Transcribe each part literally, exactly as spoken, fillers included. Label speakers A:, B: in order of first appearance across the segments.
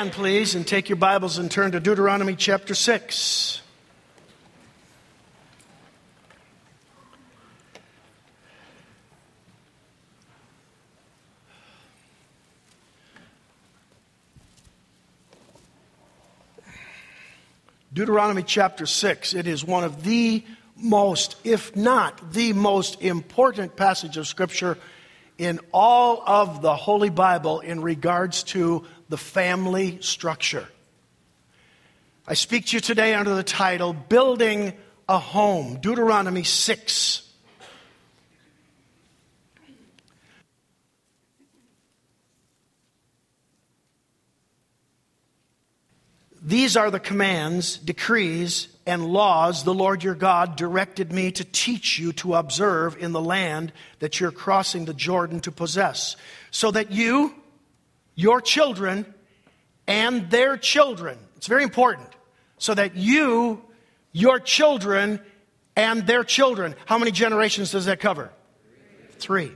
A: stand, please, and take your Bibles and turn to Deuteronomy chapter six. Deuteronomy chapter six, it is one of the most, if not the most important passage of Scripture in all of the Holy Bible in regards to the family structure. I speak to you today under the title, Building a Home, Deuteronomy six. These are the commands, decrees, and laws the Lord your God directed me to teach you to observe in the land that you're crossing the Jordan to possess, so that you, your children, and their children, it's very important, so that you, your children, and their children, how many generations does that cover? Three.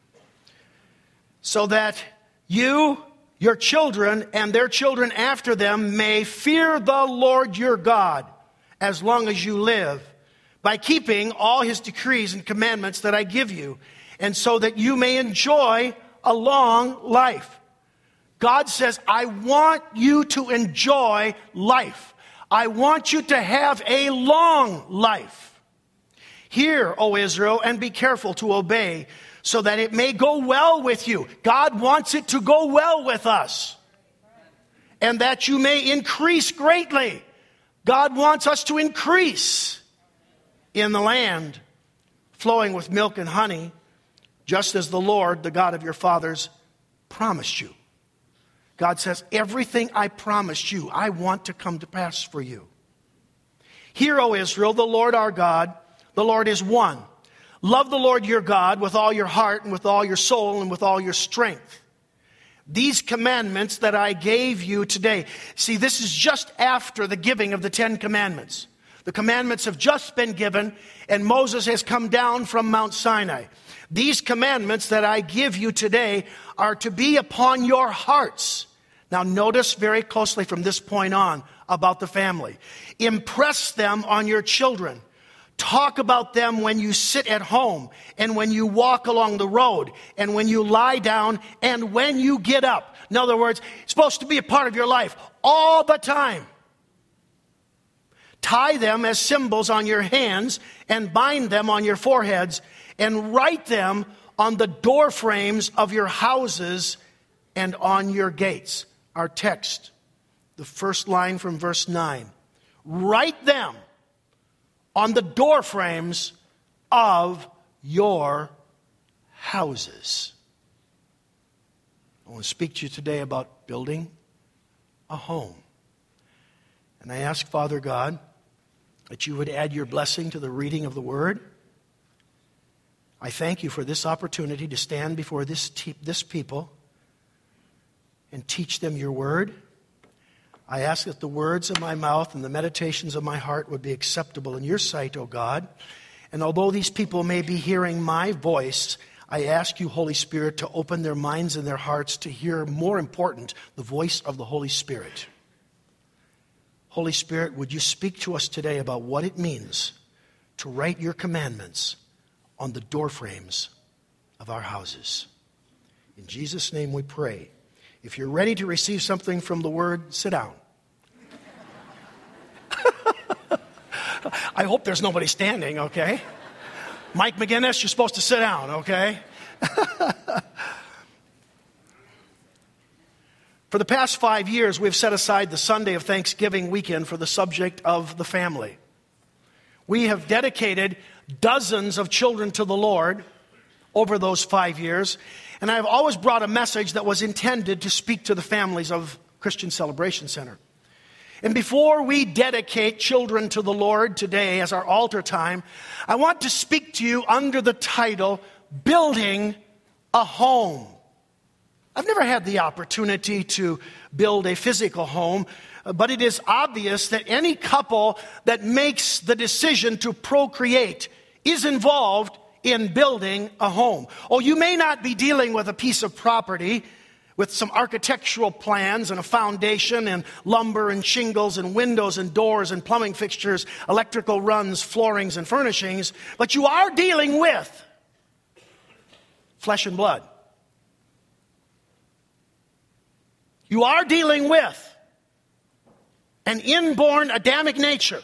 A: So that you, your children, and their children after them may fear the Lord your God as long as you live, by keeping all his decrees and commandments that I give you, and so that you may enjoy a long life. God says, I want you to enjoy life. I want you to have a long life. Hear, O Israel, and be careful to obey, so that it may go well with you. God wants it to go well with us. And that you may increase greatly. God wants us to increase in the land, flowing with milk and honey, just as the Lord, the God of your fathers, promised you. God says, everything I promised you, I want to come to pass for you. Hear, O Israel, the Lord our God, the Lord is one. Love the Lord your God with all your heart and with all your soul and with all your strength. These commandments that I gave you today. See, this is just after the giving of the Ten Commandments. The commandments have just been given, and Moses has come down from Mount Sinai. These commandments that I give you today are to be upon your hearts. Now notice very closely from this point on about the family. Impress them on your children. Talk about them when you sit at home and when you walk along the road and when you lie down and when you get up. In other words, it's supposed to be a part of your life all the time. Tie them as symbols on your hands and bind them on your foreheads and write them on the door frames of your houses and on your gates. Our text, the first line from verse nine. Write them on the door frames of your houses. I want to speak to you today about building a home. And I ask, Father God, that you would add your blessing to the reading of the Word. I thank you for this opportunity to stand before this, te- this people and teach them your Word. I ask that the words of my mouth and the meditations of my heart would be acceptable in your sight, O God. And although these people may be hearing my voice, I ask you, Holy Spirit, to open their minds and their hearts to hear, more important, the voice of the Holy Spirit. Holy Spirit, would you speak to us today about what it means to write your commandments on the doorframes of our houses? In Jesus' name we pray. If you're ready to receive something from the Word, sit down. I hope there's nobody standing, okay? Mike McGinnis, you're supposed to sit down, okay? For the past five years, we've set aside the Sunday of Thanksgiving weekend for the subject of the family. We have dedicated dozens of children to the Lord over those five years, and I've always brought a message that was intended to speak to the families of Christian Celebration Center. And before we dedicate children to the Lord today as our altar time, I want to speak to you under the title, Building a Home. I've never had the opportunity to build a physical home, but it is obvious that any couple that makes the decision to procreate is involved in building a home. Oh, you may not be dealing with a piece of property with some architectural plans and a foundation and lumber and shingles and windows and doors and plumbing fixtures, electrical runs, floorings and furnishings, but you are dealing with flesh and blood. You are dealing with an inborn Adamic nature.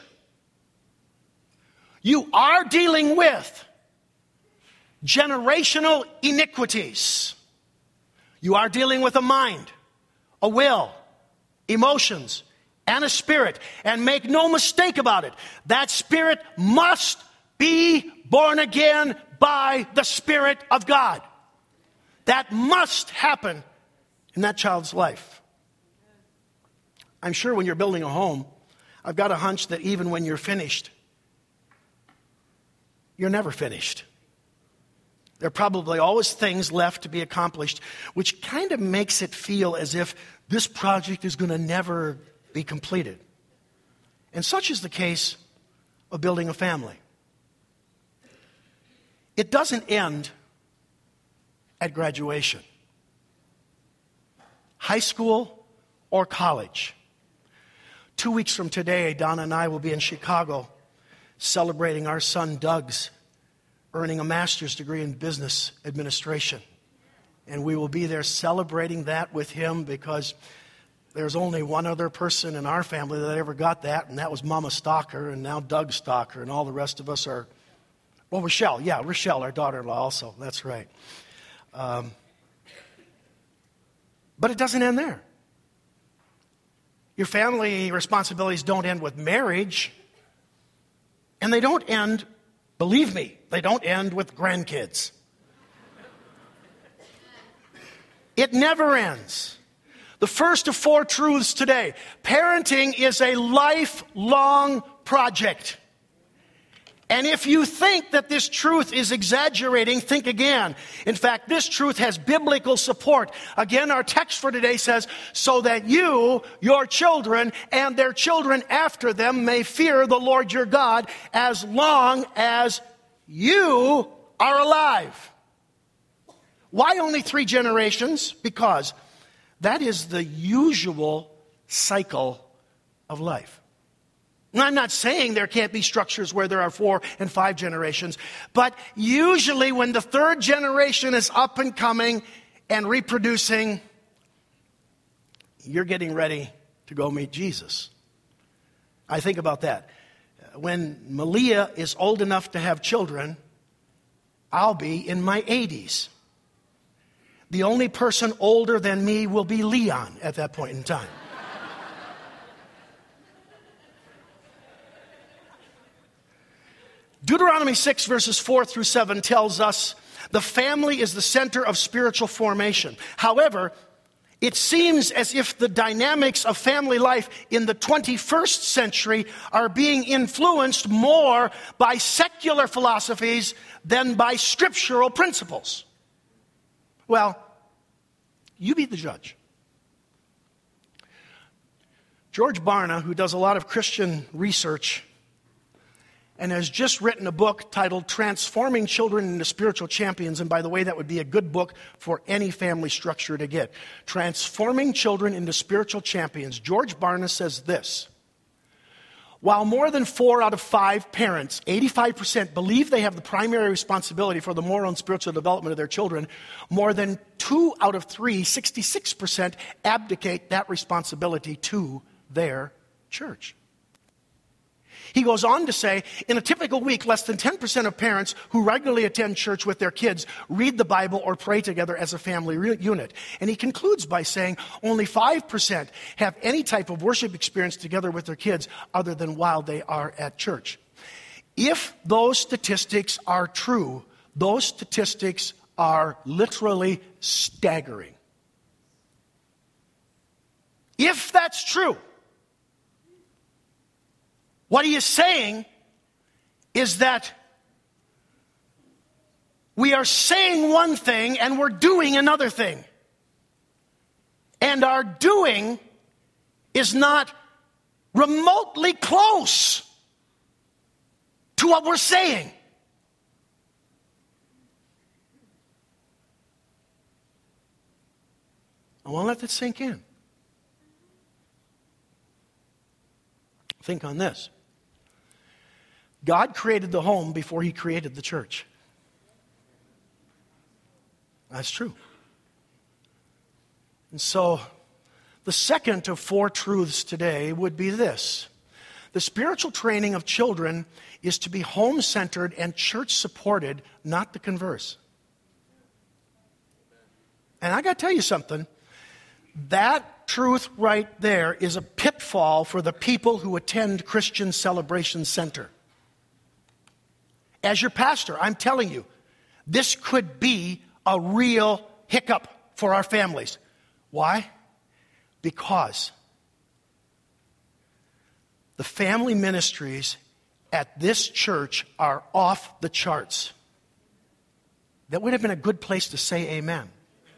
A: You are dealing with generational iniquities. You are dealing with a mind, a will, emotions, and a spirit. And make no mistake about it, that spirit must be born again by the Spirit of God. That must happen in that child's life. I'm sure when you're building a home, I've got a hunch that even when you're finished, you're never finished. There are probably always things left to be accomplished, which kind of makes it feel as if this project is going to never be completed. And such is the case of building a family. It doesn't end at graduation, high school or college. Two weeks from today, Donna and I will be in Chicago celebrating our son Doug's earning a master's degree in business administration. And we will be there celebrating that with him because there's only one other person in our family that ever got that, and that was Mama Stalker, and now Doug Stalker, and all the rest of us are, well, Rochelle, yeah, Rochelle, our daughter-in-law also, that's right. Um, but it doesn't end there. Your family responsibilities don't end with marriage, and they don't end, believe me, they don't end with grandkids. It never ends. The first of four truths today. Parenting is a lifelong project. And if you think that this truth is exaggerating, think again. In fact, this truth has biblical support. Again, our text for today says, so that you, your children, and their children after them may fear the Lord your God as long as you are alive. Why only three generations? Because that is the usual cycle of life. And I'm not saying there can't be structures where there are four and five generations, but usually when the third generation is up and coming and reproducing, you're getting ready to go meet Jesus. I think about that. When Malia is old enough to have children, I'll be in my eighties. The only person older than me will be Leon at that point in time. Deuteronomy six verses four through seven tells us the family is the center of spiritual formation. However, it seems as if the dynamics of family life in the twenty-first century are being influenced more by secular philosophies than by scriptural principles. Well, you be the judge. George Barna, who does a lot of Christian research and has just written a book titled Transforming Children into Spiritual Champions. And by the way, that would be a good book for any family structure to get. Transforming Children into Spiritual Champions. George Barna says this: while more than four out of five parents, eighty-five percent, believe they have the primary responsibility for the moral and spiritual development of their children, more than two out of three, sixty-six percent, abdicate that responsibility to their church. He goes on to say, in a typical week, less than ten percent of parents who regularly attend church with their kids read the Bible or pray together as a family re- unit. And he concludes by saying only five percent have any type of worship experience together with their kids other than while they are at church. If those statistics are true, those statistics are literally staggering. If that's true, what he is saying is that we are saying one thing and we're doing another thing. And our doing is not remotely close to what we're saying. I want to let that sink in. Think on this. God created the home before he created the church. That's true. And so, the second of four truths today would be this. The spiritual training of children is to be home-centered and church-supported, not the converse. And I got to tell you something. That truth right there is a pitfall for the people who attend Christian Celebration Center. As your pastor, I'm telling you, this could be a real hiccup for our families. Why? Because the family ministries at this church are off the charts. That would have been a good place to say amen.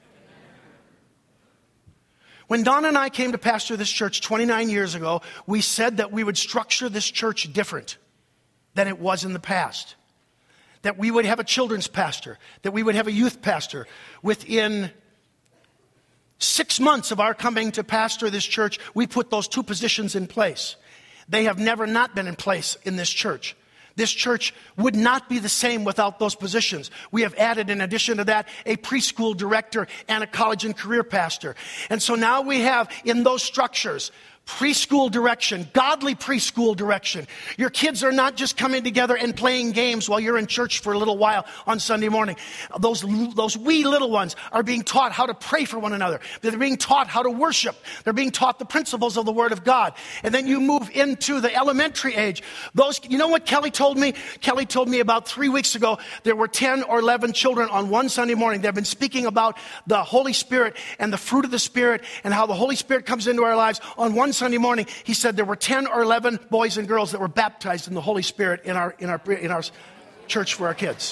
A: When Don and I came to pastor this church twenty-nine years ago, we said that we would structure this church different than it was in the past. That we would have a children's pastor, that we would have a youth pastor. Within six months of our coming to pastor this church, we put those two positions in place. They have never not been in place in this church. This church would not be the same without those positions. We have added, in addition to that, a preschool director and a college and career pastor. And so now we have in those structures preschool direction, godly preschool direction. Your kids are not just coming together and playing games while you're in church for a little while on Sunday morning. Those, those wee little ones are being taught how to pray for one another. They're being taught how to worship. They're being taught the principles of the Word of God. And then you move into the elementary age. Those, you know what Kelly told me? Kelly told me about three weeks ago, there were ten or eleven children on one Sunday morning. They've been speaking about the Holy Spirit and the fruit of the Spirit and how the Holy Spirit comes into our lives. On one Sunday morning, he said there were ten or eleven boys and girls that were baptized in the Holy Spirit in our in our in our church for our kids.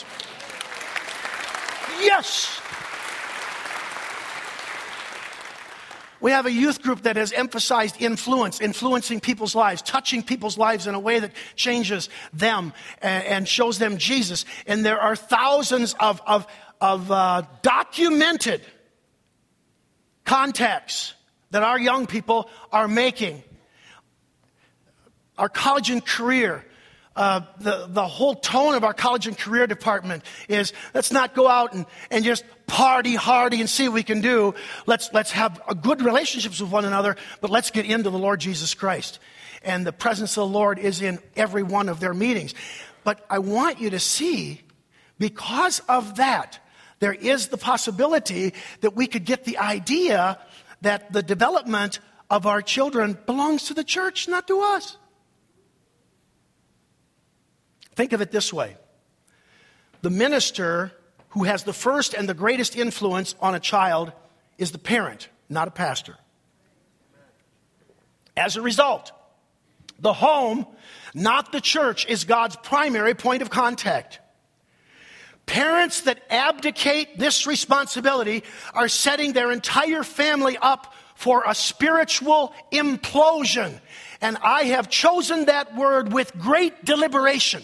A: Yes. We have a youth group that has emphasized influence, influencing people's lives, touching people's lives in a way that changes them and, and shows them Jesus. And there are thousands of of of uh, documented contacts that our young people are making. Our college and career, uh, the, the whole tone of our college and career department is, let's not go out and, and just party hardy and see what we can do. Let's, let's have a good relationships with one another, but let's get into the Lord Jesus Christ. And the presence of the Lord is in every one of their meetings. But I want you to see, because of that, there is the possibility that we could get the idea that the development of our children belongs to the church, not to us. Think of it this way. The minister who has the first and the greatest influence on a child is the parent, not a pastor. As a result, the home, not the church, is God's primary point of contact. Parents that abdicate this responsibility are setting their entire family up for a spiritual implosion. And I have chosen that word with great deliberation.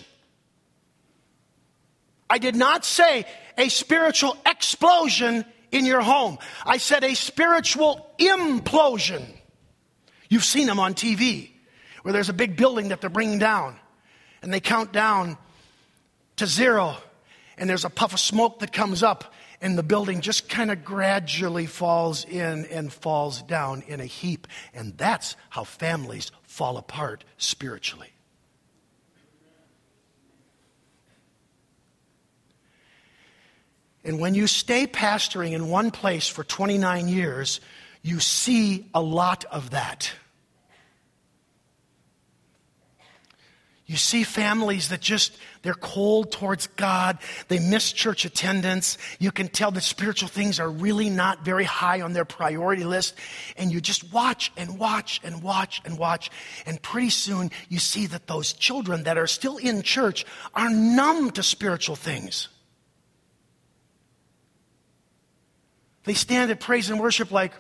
A: I did not say a spiritual explosion in your home. I said a spiritual implosion. You've seen them on T V, where there's a big building that they're bringing down, and they count down to zero, and there's a puff of smoke that comes up, and the building just kind of gradually falls in and falls down in a heap. And that's how families fall apart spiritually. And when you stay pastoring in one place for twenty-nine years, you see a lot of that. You see families that just, they're cold towards God. They miss church attendance. You can tell that spiritual things are really not very high on their priority list. And you just watch and watch and watch and watch. And pretty soon you see that those children that are still in church are numb to spiritual things. They stand at praise and worship like,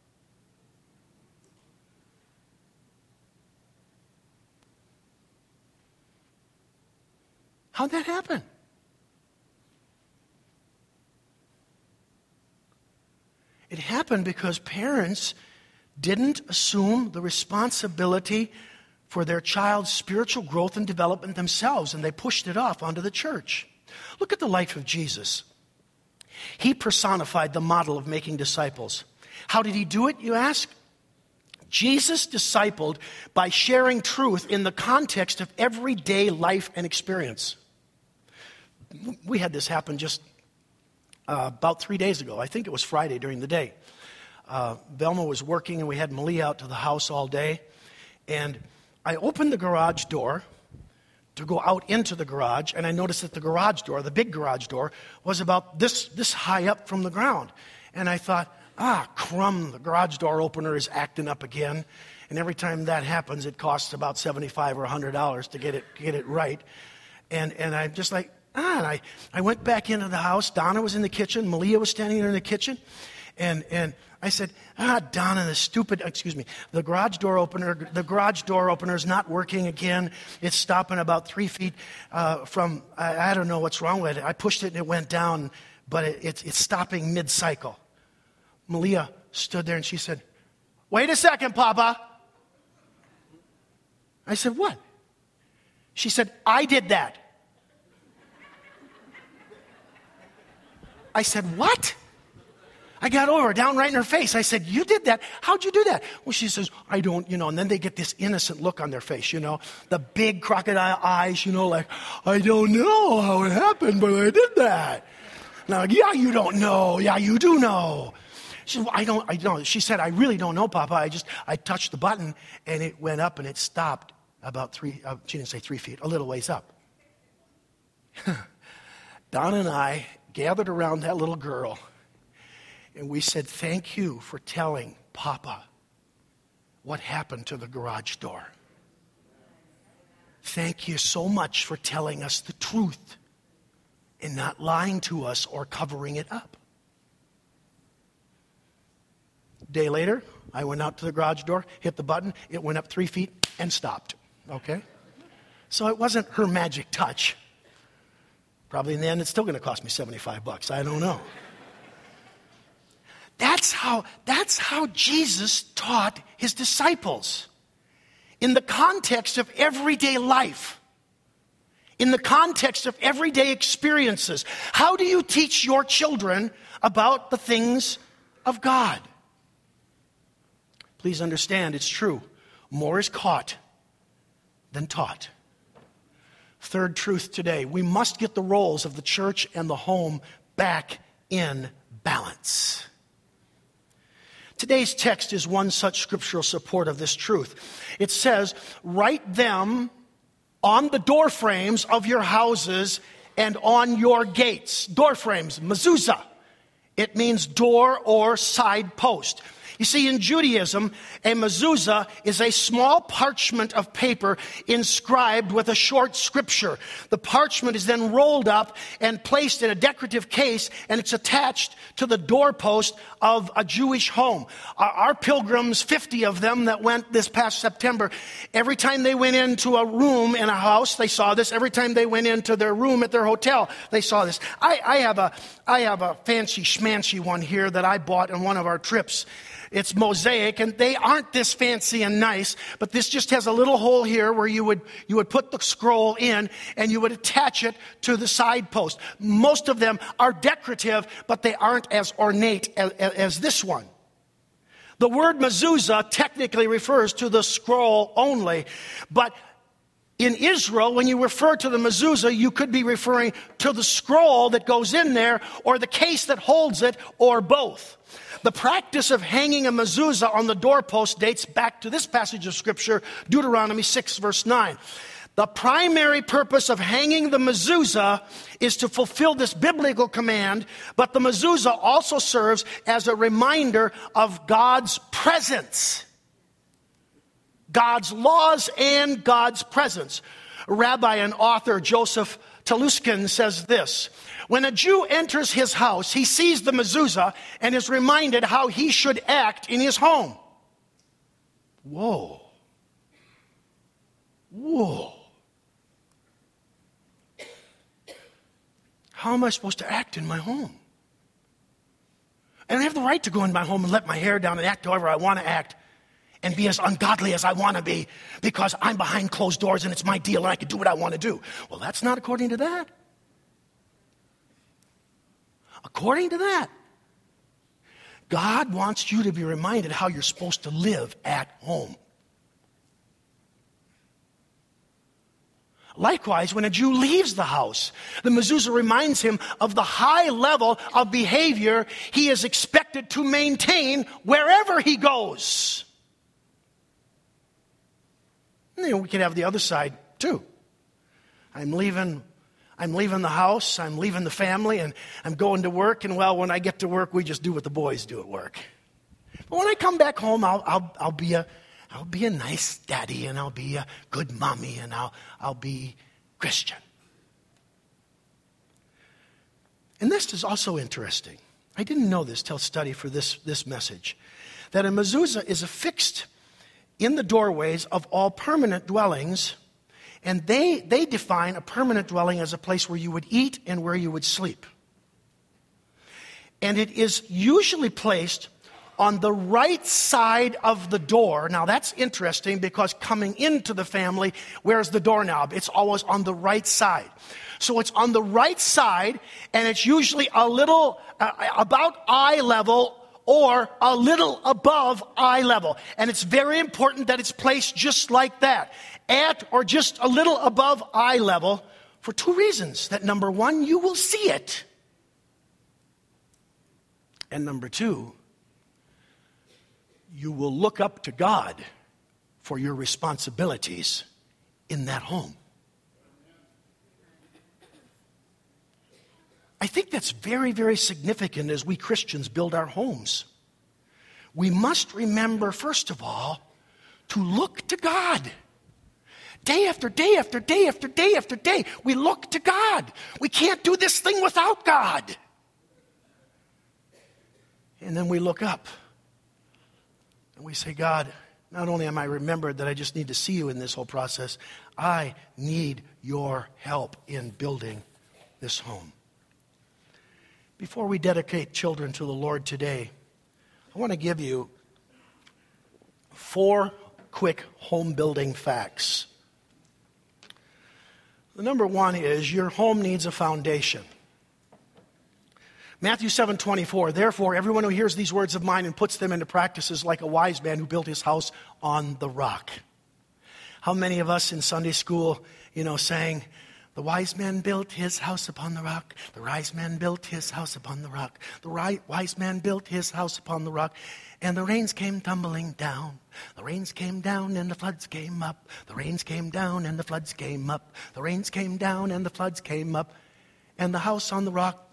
A: how'd that happen? It happened happened because parents didn't assume the responsibility for their child's spiritual growth and development themselves, and they pushed it off onto the church. Look at the life of Jesus. He personified the model of making disciples. How did he do it, you ask? Jesus discipled by sharing truth in the context of everyday life and experience. We had this happen just uh, about three days ago. I think it was Friday during the day. Uh, Velma was working, and we had Malia out to the house all day. And I opened the garage door to go out into the garage, and I noticed that the garage door, the big garage door, was about this, this high up from the ground. And I thought, ah, crumb, the garage door opener is acting up again. And every time that happens, it costs about seventy-five dollars or one hundred dollars to get it get it right. And and I'm just like, ah, and I, I went back into the house. Donna was in the kitchen. Malia was standing there in the kitchen. And and I said, ah, Donna, the stupid, excuse me, the garage door opener, the garage door opener is not working again. It's stopping about three feet uh, from, I, I don't know what's wrong with it. I pushed it and it went down, but it, it's, it's stopping mid-cycle. Malia stood there and she said, wait a second, Papa. I said, what? She said, I did that. I said, what? I got over her, down right in her face. I said, you did that? How'd you do that? Well, she says, I don't, you know, and then they get this innocent look on their face, you know, the big crocodile eyes, you know, like, I don't know how it happened, but I did that. Now, yeah, you don't know. Yeah, you do know. She said, well, I don't, I don't. She said, I really don't know, Papa. I just, I touched the button and it went up and it stopped about three, uh, she didn't say three feet, a little ways up. Don and I gathered around that little girl and we said, thank you for telling Papa what happened to the garage door. Thank you so much for telling us the truth and not lying to us or covering it up. A day later, I went out to the garage door, hit the button, it went up three feet and stopped. Okay? So it wasn't her magic touch. Probably in the end, it's still going to cost me seventy-five bucks. I don't know. That's how, that's how Jesus taught his disciples. In the context of everyday life. In the context of everyday experiences. How do you teach your children about the things of God? Please understand, it's true. More is caught than taught. Third truth today. We must get the roles of the church and the home back in balance. Today's text is one such scriptural support of this truth. It says, write them on the door frames of your houses and on your gates. Door frames, mezuzah. It means door or side post. You see, in Judaism, a mezuzah is a small parchment of paper inscribed with a short scripture. The parchment is then rolled up and placed in a decorative case, and it's attached to the doorpost of a Jewish home. Our, our pilgrims, fifty of them that went this past September, every time they went into a room in a house, they saw this. Every time they went into their room at their hotel, they saw this. I, I have a, I have a fancy schmancy one here that I bought on one of our trips. It's mosaic, and they aren't this fancy and nice, but this just has a little hole here where you would you would put the scroll in, and you would attach it to the side post. Most of them are decorative, but they aren't as ornate as, as this one. The word mezuzah technically refers to the scroll only, but in Israel, when you refer to the mezuzah, you could be referring to the scroll that goes in there, or the case that holds it, or both. The practice of hanging a mezuzah on the doorpost dates back to this passage of Scripture, Deuteronomy six, verse nine. The primary purpose of hanging the mezuzah is to fulfill this biblical command, but the mezuzah also serves as a reminder of God's presence. God's laws and God's presence. Rabbi and author Joseph Teluskin says this: when a Jew enters his house, he sees the mezuzah and is reminded how he should act in his home. Whoa. Whoa. How am I supposed to act in my home? I don't have to a right to go in my home and let my hair down and act however I want to act and be as ungodly as I want to be because I'm behind closed doors and it's my deal and I can do what I want to do. Well, that's not according to that. According to that, God wants you to be reminded how you're supposed to live at home. Likewise, when a Jew leaves the house, the mezuzah reminds him of the high level of behavior he is expected to maintain wherever he goes. And then we can have the other side too. I'm leaving, I'm leaving the house, I'm leaving the family, and I'm going to work. And well, when I get to work, we just do what the boys do at work. But when I come back home, I'll, I'll, I'll be a I'll be a nice daddy, and I'll be a good mommy, and I'll, I'll be Christian. And this is also interesting. I didn't know this till study for this, this message. That a mezuzah is affixed in the doorways of all permanent dwellings, and they, they define a permanent dwelling as a place where you would eat and where you would sleep. And it is usually placed on the right side of the door. Now that's interesting because coming into the family, where's the doorknob? It's always on the right side. So it's on the right side, and it's usually a little, uh, about eye level or a little above eye level. And it's very important that it's placed just like that, at or just a little above eye level, for two reasons. That number one, you will see it. And number two, you will look up to God for your responsibilities in that home. I think that's very, very significant as we Christians build our homes. We must remember, first of all, to look to God. Day after day after day after day after day, we look to God. We can't do this thing without God. And then we look up. And we say, God, not only am I remembered that I just need to see you in this whole process, I need your help in building this home. Before we dedicate children to the Lord today, I want to give you four quick home building facts. The number one is your home needs a foundation. Matthew seven twenty-four, therefore, everyone who hears these words of mine and puts them into practice is like a wise man who built his house on the rock. How many of us in Sunday school, you know, sang, the wise man built his house upon the rock. The wise man built his house upon the rock. The right, wise man built his house upon the rock. And the rains came tumbling down. The rains came down and the floods came up. The rains came down and the floods came up. The rains came down and the floods came up. And the house on the rock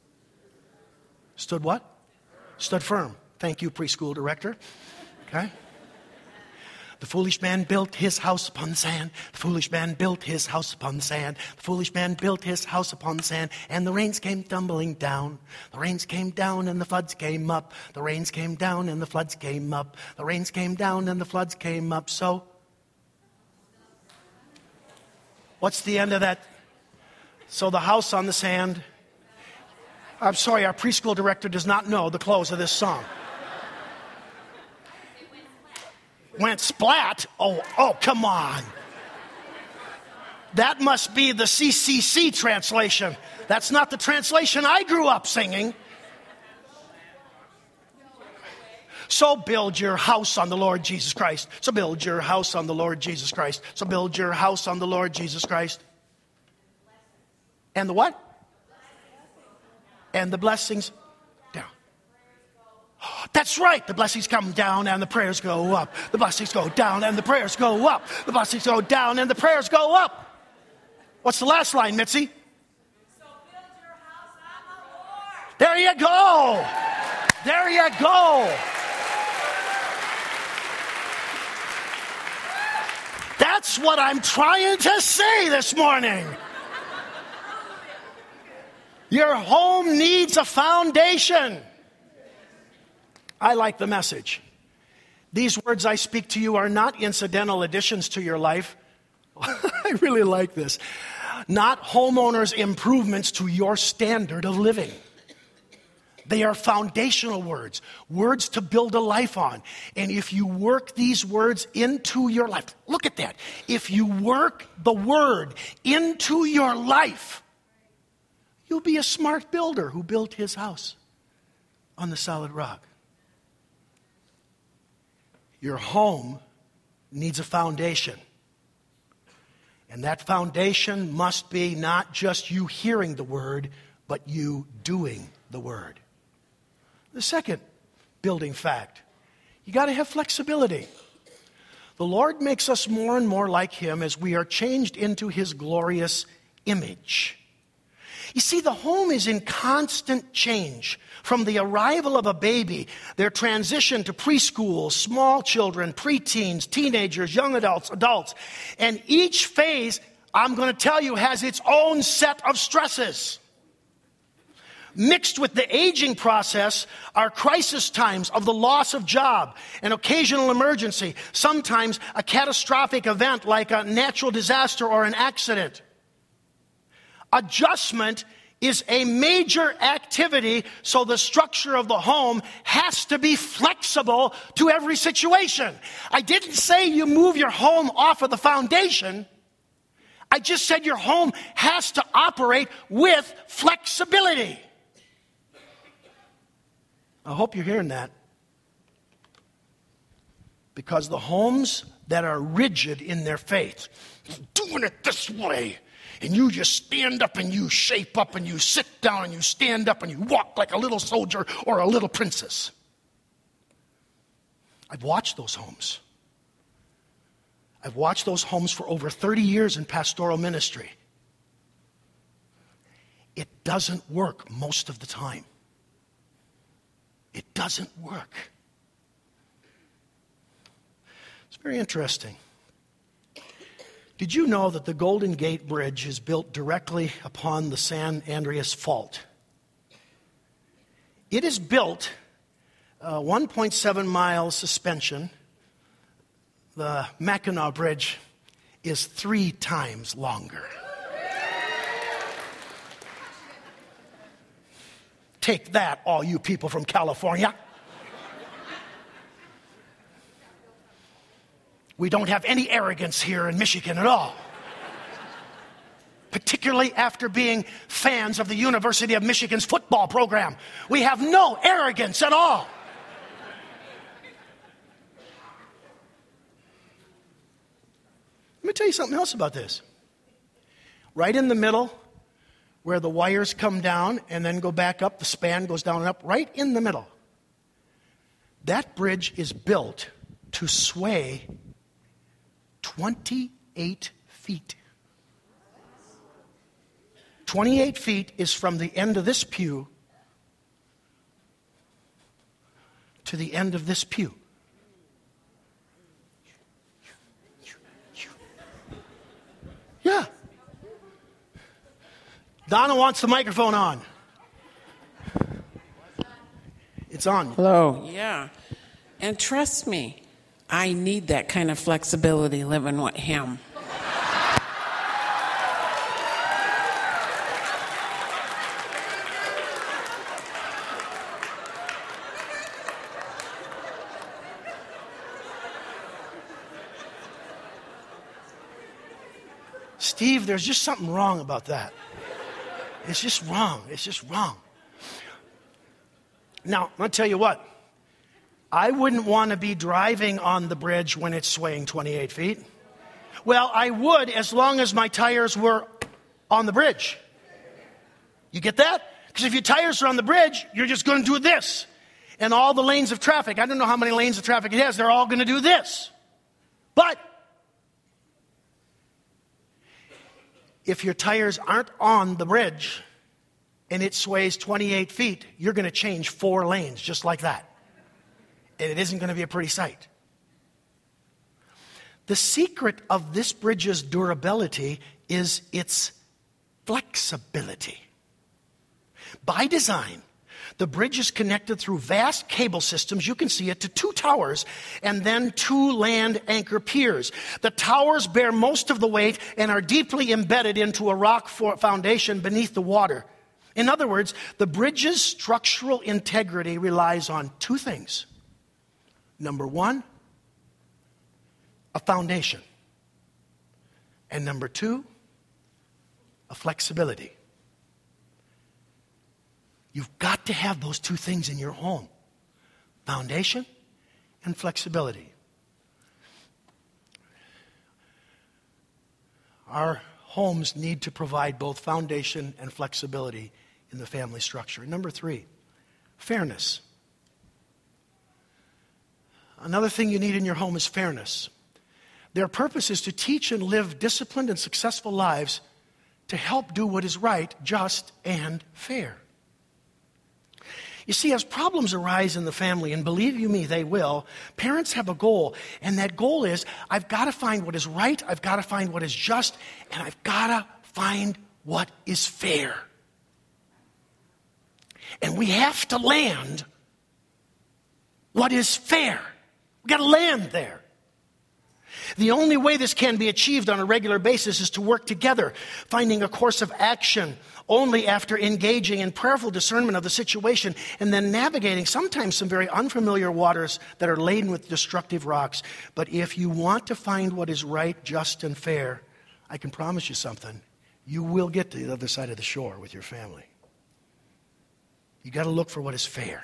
A: stood what? Stood firm. Thank you, preschool director. Okay. The foolish man built his house upon the sand. The foolish man built his house upon the sand. The foolish man built his house upon the sand. And the rains came tumbling down. The rains came down and the floods came up. The rains came down and the floods came up. The rains came down and the floods came up. So, what's the end of that? So the house on the sand. I'm sorry, our preschool director does not know the close of this song. Went splat? Oh, oh, come on. That must be the C C C translation. That's not the translation I grew up singing. So build your house on the Lord Jesus Christ. So build your house on the Lord Jesus Christ. So build your house on the Lord Jesus Christ. And the what? And the blessings down. That's right. The blessings come down and the prayers go up. The blessings go down and the prayers go up. The blessings go down and the prayers go up. What's the last line, Mitzi? So build your house on the Lord. There you go. There you go. That's what I'm trying to say this morning. Your home needs a foundation. I like the message. These words I speak to you are not incidental additions to your life. I really like this. Not homeowners' improvements to your standard of living. They are foundational words, words to build a life on. And if you work these words into your life, look at that. If you work the word into your life, you'll be a smart builder who built his house on the solid rock. Your home needs a foundation. And that foundation must be not just you hearing the word, but you doing the word. The second building fact, you got to have flexibility. The Lord makes us more and more like him as we are changed into his glorious image. You see, the home is in constant change. From the arrival of a baby, their transition to preschool, small children, preteens, teenagers, young adults, adults. And each phase, I'm going to tell you, has its own set of stresses. Mixed with the aging process are crisis times of the loss of job, an occasional emergency, sometimes a catastrophic event like a natural disaster or an accident. Adjustment is a major activity, so the structure of the home has to be flexible to every situation. I didn't say you move your home off of the foundation. I just said your home has to operate with flexibility. I hope you're hearing that. Because the homes that are rigid in their faith, doing it this way, and you just stand up and you shape up and you sit down and you stand up and you walk like a little soldier or a little princess. I've watched those homes. I've watched those homes for over thirty years in pastoral ministry. It doesn't work most of the time. It doesn't work. It's very interesting. Did you know that the Golden Gate Bridge is built directly upon the San Andreas Fault? It is built uh, one point seven miles suspension. The Mackinac Bridge is three times longer. Take that, all you people from California. We don't have any arrogance here in Michigan at all. Particularly after being fans of the University of Michigan's football program. We have no arrogance at all. Let me tell you something else about this. Right in the middle, where the wires come down and then go back up, the span goes down and up, right in the middle. That bridge is built to sway twenty-eight feet. twenty-eight feet is from the end of this pew to the end of this pew. Yeah. Donna wants the microphone on. It's on.
B: Hello. Yeah. And trust me, I need that kind of flexibility living with him.
A: Steve, there's just something wrong about that. It's just wrong. It's just wrong. Now, I'm going to tell you what. I wouldn't want to be driving on the bridge when it's swaying twenty-eight feet. Well, I would as long as my tires were on the bridge. You get that? Because if your tires are on the bridge, you're just going to do this. And all the lanes of traffic, I don't know how many lanes of traffic it has, they're all going to do this. But if your tires aren't on the bridge and it sways twenty-eight feet, you're going to change four lanes just like that. And it isn't going to be a pretty sight. The secret of this bridge's durability is its flexibility. By design, the bridge is connected through vast cable systems, you can see it, to two towers and then two land anchor piers. The towers bear most of the weight and are deeply embedded into a rock foundation beneath the water. In other words, the bridge's structural integrity relies on two things. Number one, a foundation. And number two, a flexibility. You've got to have those two things in your home. Foundation and flexibility. Our homes need to provide both foundation and flexibility in the family structure. Number three, fairness. Another thing you need in your home is fairness. Their purpose is to teach and live disciplined and successful lives to help do what is right, just, and fair. You see, as problems arise in the family, and believe you me, they will, parents have a goal, and that goal is, I've got to find what is right, I've got to find what is just, and I've got to find what is fair. And we have to land what is fair. We've got to land there. The only way this can be achieved on a regular basis is to work together, finding a course of action only after engaging in prayerful discernment of the situation and then navigating sometimes some very unfamiliar waters that are laden with destructive rocks. But if you want to find what is right, just, and fair, I can promise you something. You will get to the other side of the shore with your family. You got to look for what is fair.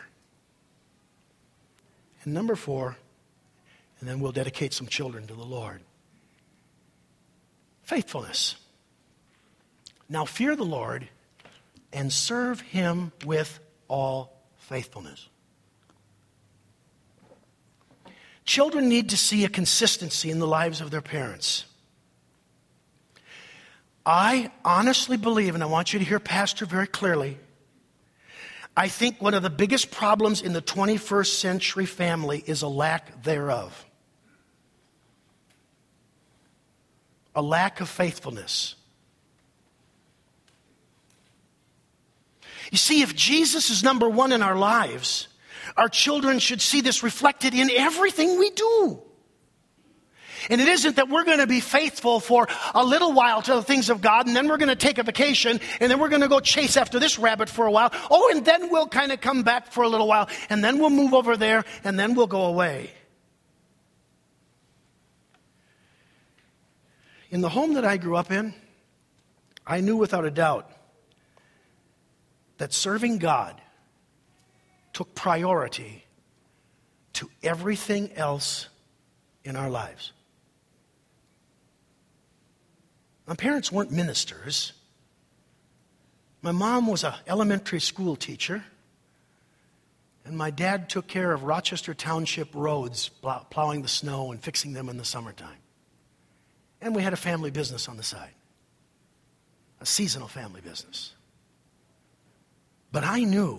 A: And number four, and then we'll dedicate some children to the Lord. Faithfulness. Now fear the Lord and serve him with all faithfulness. Children need to see a consistency in the lives of their parents. I honestly believe, and I want you to hear Pastor very clearly, I think one of the biggest problems in the twenty-first century family is a lack thereof. A lack of faithfulness. You see, if Jesus is number one in our lives, our children should see this reflected in everything we do. And it isn't that we're going to be faithful for a little while to the things of God, and then we're going to take a vacation, and then we're going to go chase after this rabbit for a while. Oh, and then we'll kind of come back for a little while, and then we'll move over there, and then we'll go away. In the home that I grew up in, I knew without a doubt that serving God took priority to everything else in our lives. My parents weren't ministers. My mom was an elementary school teacher, and my dad took care of Rochester Township roads, plowing the snow and fixing them in the summertime. And we had a family business on the side, a seasonal family business. But I knew,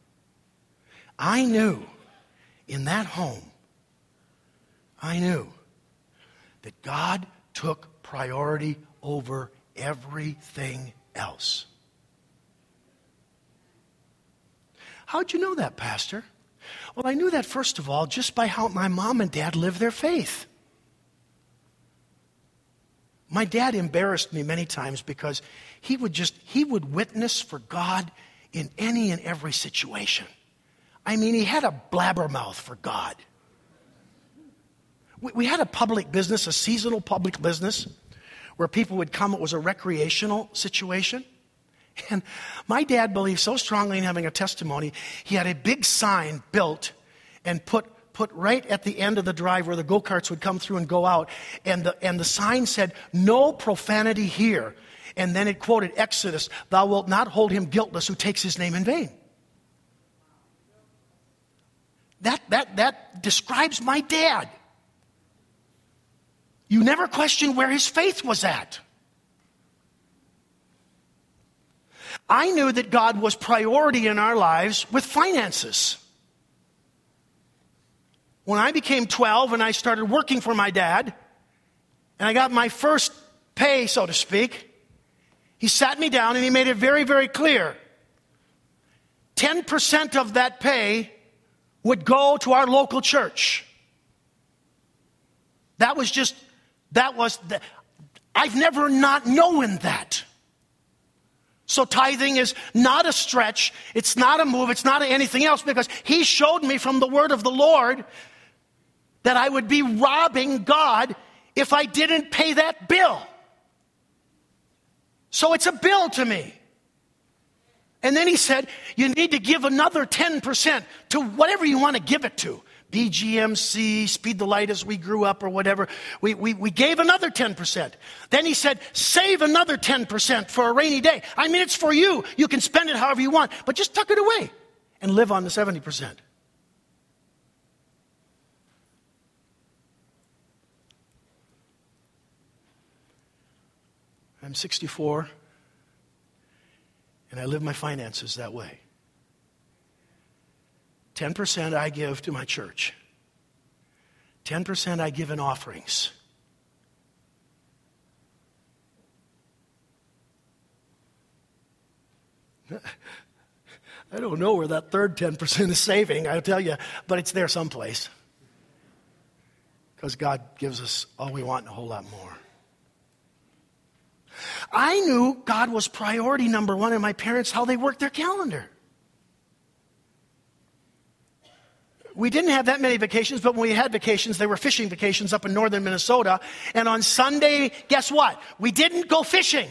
A: I knew in that home, I knew that God took priority over everything else. How'd you know that, Pastor? Well, I knew that, first of all, just by how my mom and dad lived their faith. My dad embarrassed me many times because he would just, he would witness for God in any and every situation. I mean, he had a blabbermouth for God. We, we had a public business, a seasonal public business, where people would come. It was a recreational situation. And my dad believed so strongly in having a testimony, he had a big sign built and put put right at the end of the drive where the go-karts would come through and go out. And the, and the sign said, "No profanity here." And then it quoted Exodus, "Thou wilt not hold him guiltless who takes his name in vain." That, that, that describes my dad. You never question where his faith was at. I knew that God was priority in our lives with finances. When I became twelve and I started working for my dad, and I got my first pay, so to speak, he sat me down and he made it very, very clear. ten percent of that pay would go to our local church. That was just, that was, the, I've never not known that. So tithing is not a stretch. It's not a move. It's not anything else, because he showed me from the word of the Lord that I would be robbing God if I didn't pay that bill. So it's a bill to me. And then he said, you need to give another ten percent to whatever you want to give it to. B G M C, Speed the Light as we grew up or whatever. We, we, we gave another ten percent. Then he said, save another ten percent for a rainy day. I mean, it's for you. You can spend it however you want, but just tuck it away and live on the seventy percent. I'm sixty-four, and I live my finances that way. ten percent I give to my church. ten percent I give in offerings. I don't know where that third ten percent is saving, I'll tell you, but it's there someplace. Because God gives us all we want and a whole lot more. I knew God was priority number one in my parents, how they worked their calendar. We didn't have that many vacations, but when we had vacations, they were fishing vacations up in northern Minnesota. And on Sunday, guess what? We didn't go fishing.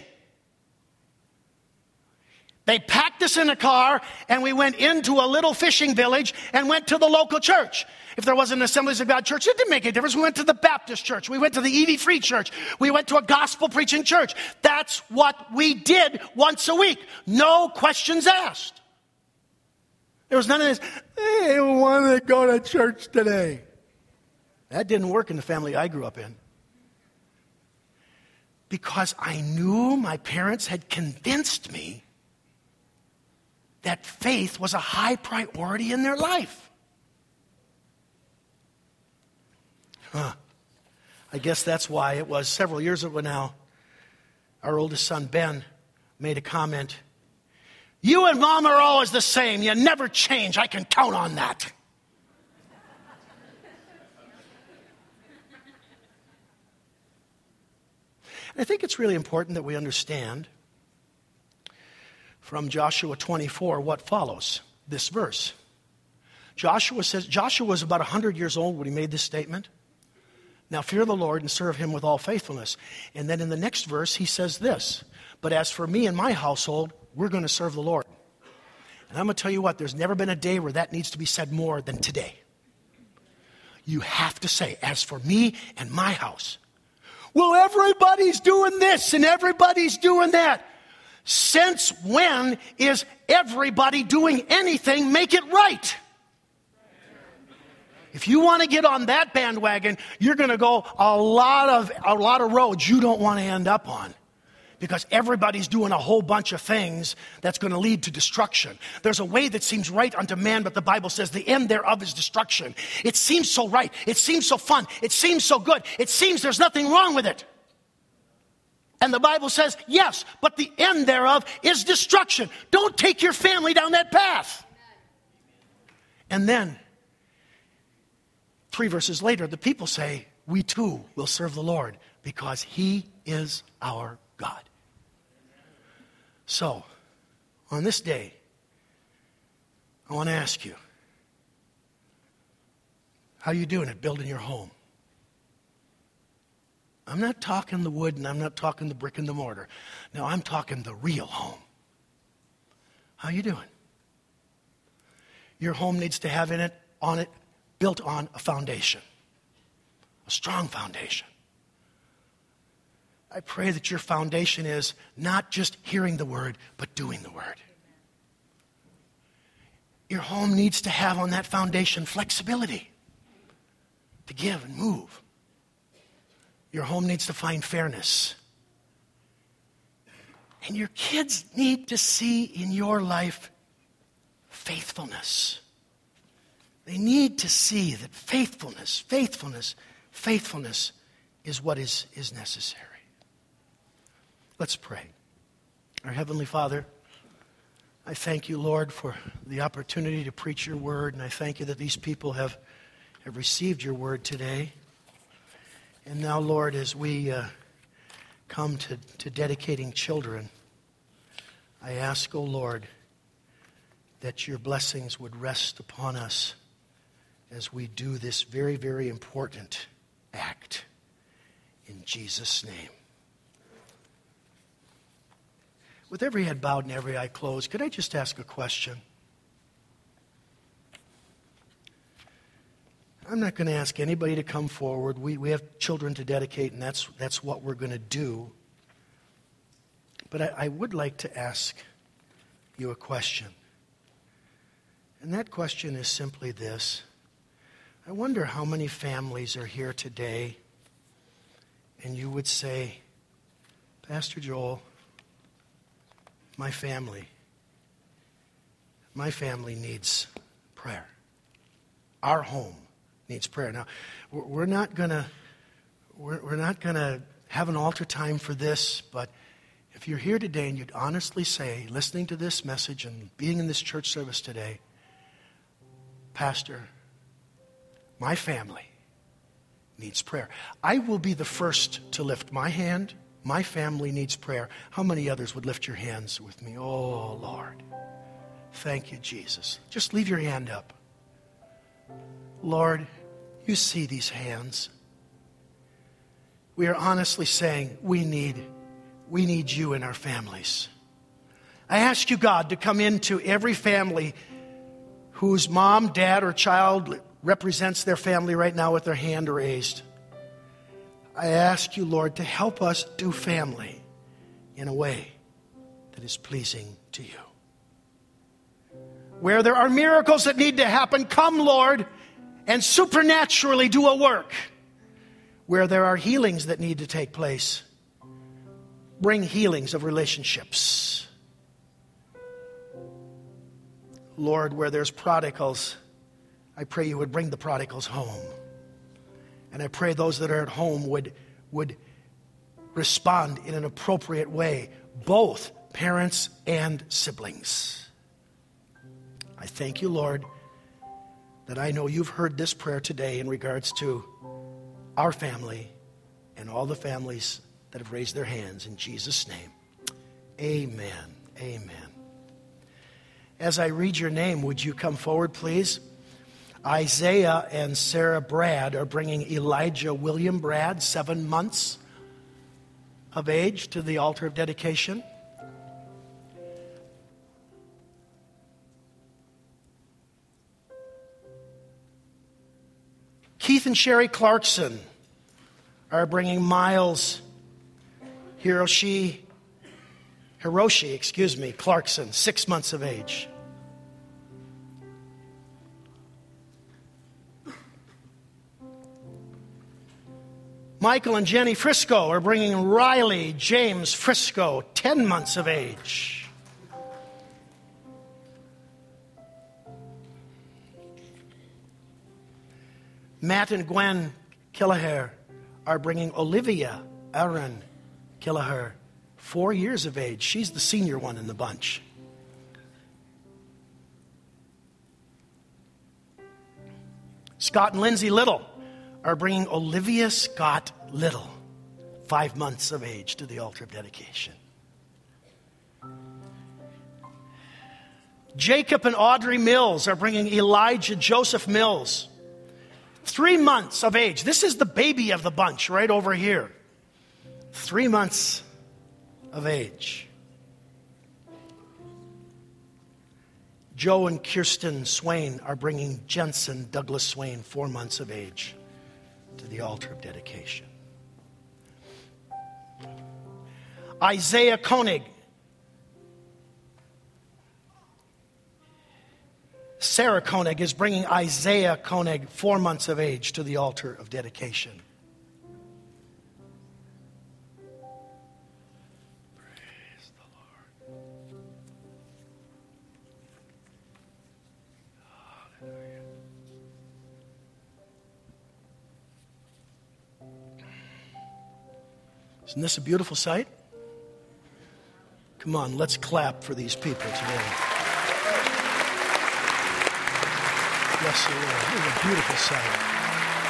A: They packed us in a car, and we went into a little fishing village and went to the local church. If there wasn't an Assemblies of God church, it didn't make a difference. We went to the Baptist church. We went to the Evie Free church. We went to a gospel preaching church. That's what we did once a week. No questions asked. There was none of this, I don't want to go to church today. That didn't work in the family I grew up in. Because I knew my parents had convinced me that faith was a high priority in their life. Huh. I guess that's why it was several years ago now, our oldest son, Ben, made a comment. You and Mom are always the same. You never change. I can count on that. I think it's really important that we understand from Joshua twenty-four what follows this verse. Joshua says, Joshua was about one hundred years old when he made this statement. Now fear the Lord and serve him with all faithfulness. And then in the next verse, he says this, but as for me and my household, we're going to serve the Lord. And I'm going to tell you what, there's never been a day where that needs to be said more than today. You have to say, as for me and my house. Well, everybody's doing this and everybody's doing that. Since when is everybody doing anything? Make it right. If you want to get on that bandwagon, you're going to go a lot of a lot of roads you don't want to end up on. Because everybody's doing a whole bunch of things that's going to lead to destruction. There's a way that seems right unto man, but the Bible says the end thereof is destruction. It seems so right. It seems so fun. It seems so good. It seems there's nothing wrong with it. And the Bible says, yes, but the end thereof is destruction. Don't take your family down that path. And then, three verses later, the people say, we too will serve the Lord because he is our God. So, on this day, I want to ask you, how are you doing at building your home? I'm not talking the wood and I'm not talking the brick and the mortar. No, I'm talking the real home. How are you doing? Your home needs to have in it, on it, built on a foundation. A strong foundation. I pray that your foundation is not just hearing the word, but doing the word. Your home needs to have on that foundation flexibility to give and move. Your home needs to find fairness. And your kids need to see in your life faithfulness. They need to see that faithfulness, faithfulness, faithfulness is what is, is necessary. Let's pray. Our Heavenly Father, I thank you, Lord, for the opportunity to preach your word, and I thank you that these people have, have received your word today. And now, Lord, as we uh, come to, to dedicating children, I ask, O Lord, that your blessings would rest upon us as we do this very, very important act. In Jesus' name. With every head bowed and every eye closed, could I just ask a question? I'm not going to ask anybody to come forward. We, we have children to dedicate, and that's, that's what we're going to do. But I, I would like to ask you a question. And that question is simply this. I wonder how many families are here today and you would say, Pastor Joel, my family, my family needs prayer. Our home needs prayer. Now, we're not gonna, we're, we're not gonna have an altar time for this, but if you're here today and you'd honestly say, listening to this message and being in this church service today, Pastor, my family needs prayer. I will be the first to lift my hand. My family needs prayer. How many others would lift your hands with me? Oh, Lord. Thank you, Jesus. Just leave your hand up. Lord, you see these hands. We are honestly saying we need, we need you in our families. I ask you, God, to come into every family whose mom, dad, or child represents their family right now with their hand raised. I ask you, Lord, to help us do family in a way that is pleasing to you. Where there are miracles that need to happen, come, Lord, and supernaturally do a work. Where there are healings that need to take place, bring healings of relationships. Lord, where there's prodigals, I pray you would bring the prodigals home. And I pray those that are at home would, would respond in an appropriate way, both parents and siblings. I thank you, Lord, that I know you've heard this prayer today in regards to our family and all the families that have raised their hands. In Jesus' name, amen. Amen. As I read your name, would you come forward, please? Isaiah and Sarah Brad are bringing Elijah William Brad, seven months of age, to the altar of dedication. Keith and Sherry Clarkson are bringing Miles Hiroshi, Hiroshi, excuse me, Clarkson, six months of age. Michael and Jenny Frisco are bringing Riley James Frisco, ten months of age. Matt and Gwen Killaher are bringing Olivia Aaron Killaher, four years of age. She's the senior one in the bunch. Scott and Lindsay Little are bringing Olivia Scott Little, five months of age, to the altar of dedication. Jacob and Audrey Mills are bringing Elijah Joseph Mills, three months of age. This is the baby of the bunch right over here. Three months of age. Joe and Kirsten Swain are bringing Jensen Douglas Swain, four months of age, to the altar of dedication. Isaiah Koenig, Sarah Koenig is bringing Isaiah Koenig, four months of age, to the altar of dedication. Praise the Lord. Hallelujah. Isn't this a beautiful sight? Come on, let's clap for these people today. Bless the Lord. It is a beautiful sight.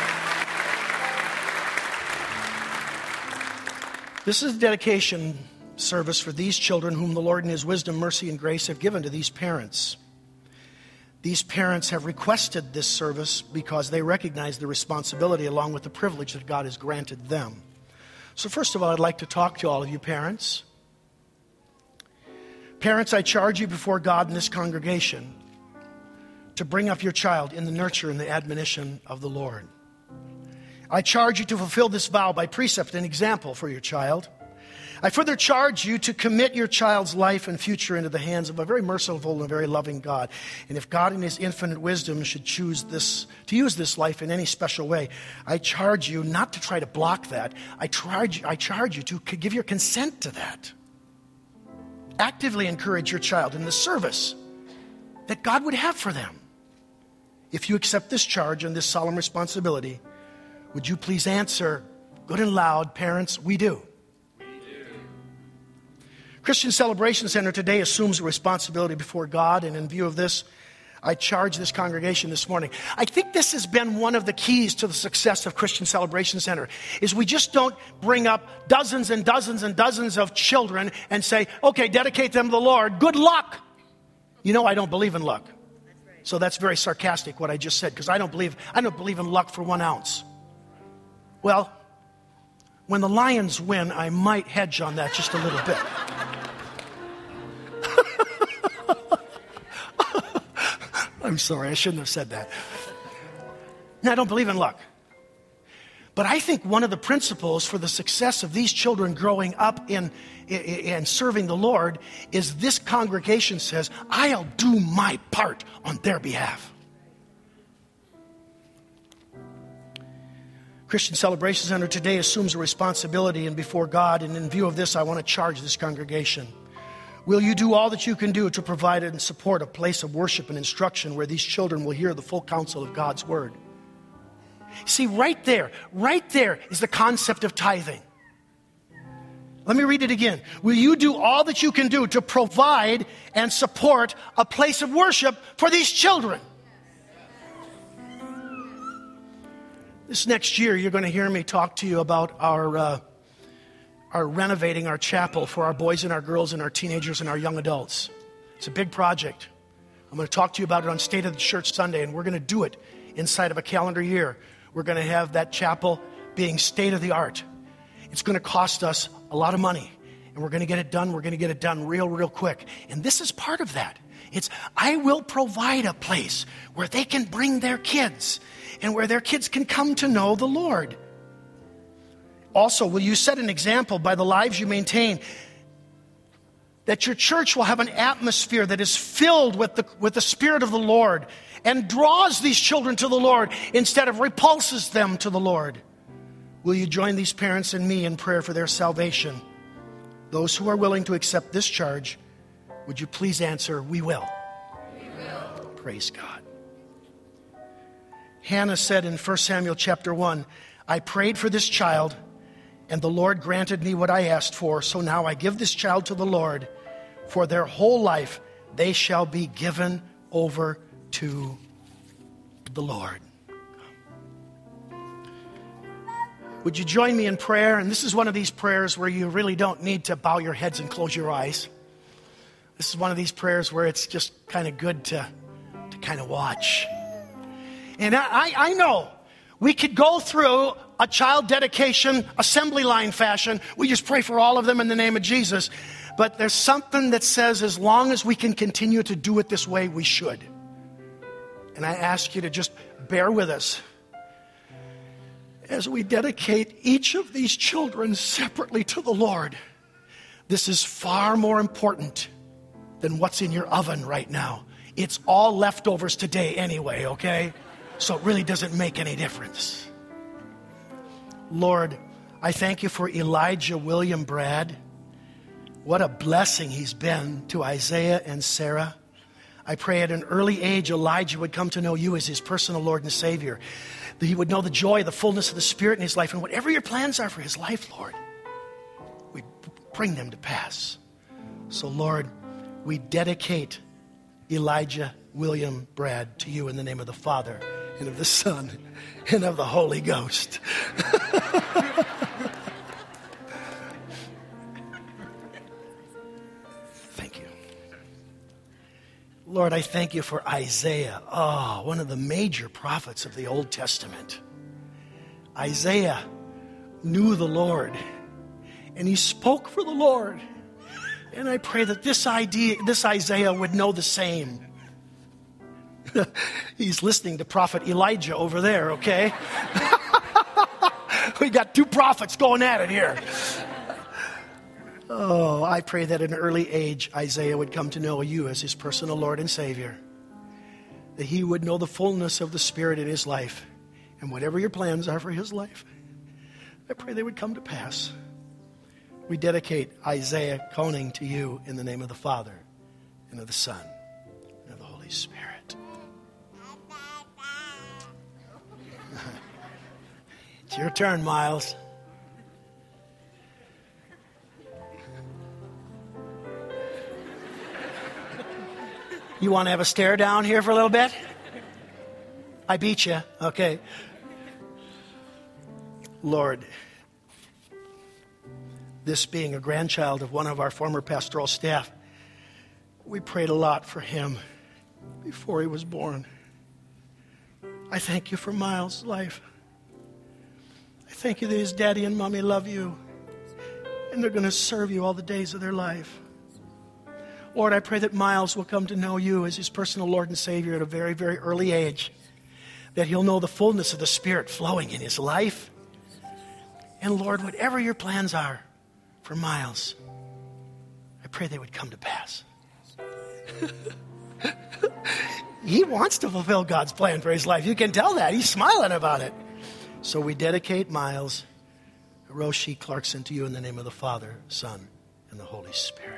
A: This is a dedication service for these children whom the Lord in his wisdom, mercy, and grace have given to these parents. These parents have requested this service because they recognize the responsibility along with the privilege that God has granted them. So first of all, I'd like to talk to all of you parents. Parents, I charge you before God in this congregation to bring up your child in the nurture and the admonition of the Lord. I charge you to fulfill this vow by precept and example for your child. I further charge you to commit your child's life and future into the hands of a very merciful and very loving God. And if God in his infinite wisdom should choose this, to use this life in any special way, I charge you not to try to block that. I charge, I charge you to give your consent to that. Actively encourage your child in the service that God would have for them. If you accept this charge and this solemn responsibility, would you please answer good and loud, parents, we do. Christian Celebration Center today assumes a responsibility before God, and in view of this, I charge this congregation this morning. I think this has been one of the keys to the success of Christian Celebration Center, is we just don't bring up dozens and dozens and dozens of children and say, okay, dedicate them to the Lord. Good luck. You know, I don't believe in luck. So that's very sarcastic what I just said, because I don't believe I don't believe in luck for one ounce. Well, when the Lions win, I might hedge on that just a little bit. I'm sorry, I shouldn't have said that. No, I don't believe in luck. But I think one of the principles for the success of these children growing up in and serving the Lord is this congregation says, I'll do my part on their behalf. Christian Celebration Center today assumes a responsibility and before God, and in view of this, I want to charge this congregation. Will you do all that you can do to provide and support a place of worship and instruction where these children will hear the full counsel of God's word? See, right there, right there is the concept of tithing. Let me read it again. Will you do all that you can do to provide and support a place of worship for these children? This next year, you're going to hear me talk to you about our uh, our renovating our chapel for our boys and our girls and our teenagers and our young adults. It's a big project. I'm going to talk to you about it on State of the Church Sunday, and we're going to do it inside of a calendar year. We're going to have that chapel being state of the art. It's going to cost us a lot of money, and we're going to get it done. We're going to get it done real, real quick. And this is part of that. It's, I will provide a place where they can bring their kids and where their kids can come to know the Lord. Also, will you set an example by the lives you maintain that your church will have an atmosphere that is filled with the, with the Spirit of the Lord and draws these children to the Lord instead of repulses them to the Lord? Will you join these parents and me in prayer for their salvation? Those who are willing to accept this charge, would you please answer, we will. We will. Praise God. Hannah said in First Samuel chapter one, I prayed for this child, and the Lord granted me what I asked for. So now I give this child to the Lord. For their whole life, they shall be given over to the Lord. Would you join me in prayer? And this is one of these prayers where you really don't need to bow your heads and close your eyes. This is one of these prayers where it's just kind of good to, to kind of watch. And I, I know we could go through a child dedication, assembly line fashion. We just pray for all of them in the name of Jesus. But there's something that says as long as we can continue to do it this way, we should. And I ask you to just bear with us as we dedicate each of these children separately to the Lord. This is far more important than what's in your oven right now. It's all leftovers today anyway, okay? So it really doesn't make any difference. Lord, I thank you for Elijah William Brad. What a blessing he's been to Isaiah and Sarah. I pray at an early age Elijah would come to know you as his personal Lord and Savior. That he would know the joy, the fullness of the Spirit in his life. And whatever your plans are for his life, Lord, we bring them to pass. So, Lord, we dedicate Elijah William Brad to you in the name of the Father and of the Son and of the Holy Ghost. Thank you. Lord, I thank you for Isaiah. Oh, one of the major prophets of the Old Testament. Isaiah knew the Lord, and he spoke for the Lord. And I pray that this idea, this Isaiah would know the same. He's listening to Prophet Elijah over there, okay? We got two prophets going at it here. Oh, I pray that at an early age, Isaiah would come to know you as his personal Lord and Savior. That he would know the fullness of the Spirit in his life. And whatever your plans are for his life, I pray they would come to pass. We dedicate Isaiah Koning to you in the name of the Father, and of the Son, and of the Holy Spirit. It's your turn, Miles. You want to have a stare down here for a little bit? I beat you. Okay. Lord, this being a grandchild of one of our former pastoral staff, we prayed a lot for him before he was born. I thank you for Miles' life. I thank you that his daddy and mommy love you, and they're going to serve you all the days of their life. Lord, I pray that Miles will come to know you as his personal Lord and Savior at a very, very early age, that he'll know the fullness of the Spirit flowing in his life. And Lord, whatever your plans are for Miles, I pray they would come to pass. He wants to fulfill God's plan for his life. You can tell that. He's smiling about it. So we dedicate Miles Roshi Clarkson to you in the name of the Father, Son, and the Holy Spirit.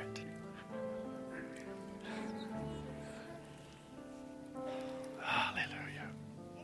A: Hallelujah.